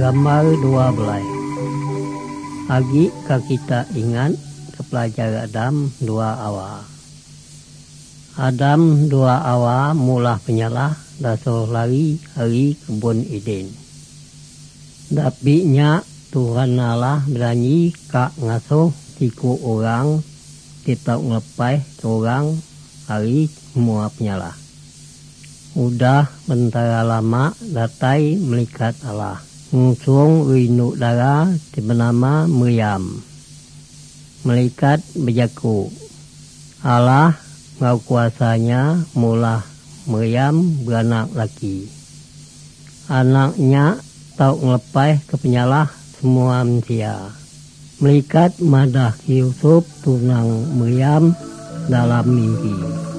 Gambar 12. Agi kita ingat kepelajar Adam 2 awal. Adam 2 awal mula penyalah dasuruh lari hari kebun Eden. Tapi nya Tuhan Allah berani kak ngasuh tiku orang kita ngelepai ke orang hari semua penyalah. Udah bentara lama datai melihat Allah. Ngusung winu dara dibernama Meriam. Melihat berjaku. Allah ngau kuasanya mula Meriam beranak laki. Anaknya tau ngelepai ke penyalah semua manusia. Melihat madah Yusuf tunang Meriam dalam mimpi.